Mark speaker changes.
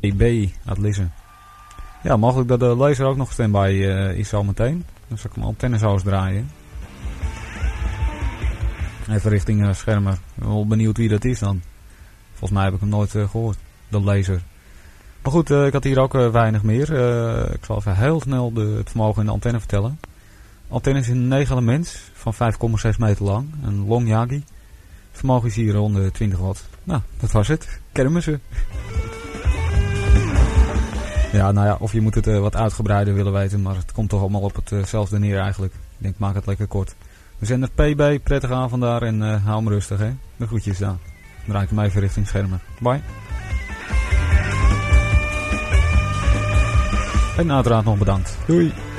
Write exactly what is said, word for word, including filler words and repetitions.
Speaker 1: B uit Lisse. Ja, mogelijk dat de laser ook nog standby uh, is zo meteen. Dan zal ik hem antenne zo eens draaien. Even richting uh, Schermer. Ik ben wel benieuwd wie dat is dan. Volgens mij heb ik hem nooit uh, gehoord. De laser. Maar goed, uh, ik had hier ook uh, weinig meer. Uh, ik zal even heel snel de, het vermogen in de antenne vertellen. De antenne is een negen elements van vijf komma zes meter lang. Een long Yagi. Het vermogen is hier rond de twintig watt. Nou, dat was het. Kermissen. Ja, nou ja, of je moet het uh, wat uitgebreider willen weten, maar het komt toch allemaal op hetzelfde uh neer eigenlijk. Ik denk, maak het lekker kort. We zijn er P B, prettige avond daar en uh, hou hem rustig, hè. De groetjes daar. Dan draai ik hem even richting Schermer. Bye. En uiteraard nog bedankt. Doei.